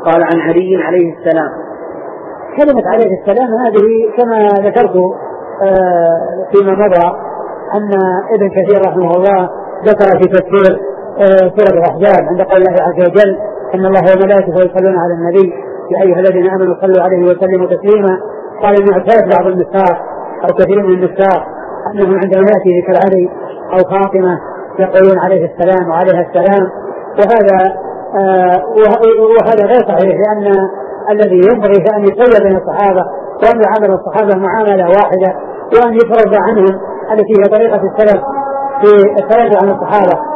قال عن علي عليه السلام. كلمة عليه السلام هذه كما ذكرت فيما مضى أن ابن كثير رحمه الله ذكر في تفسير سورة الأحزاب عند قول الله عز وجل إن الله وملائكته يصلون على النبي يا أيها الذين آمنوا صلوا عليه وسلموا تسليما. قال إن اعتاد بعض النساء أو كثير من النساء أنهم عندما يأتي ذكر علي أو فاطمة يقولون عليه السلام وعليها السلام، وهذا غير صحيح، لأن الذي ينبغي أن يسوي بين الصحابة وأن يعامل الصحابة معاملة واحدة وأن يفرض عنهم التي هي طريقة السلف في التراجع عن الصحابة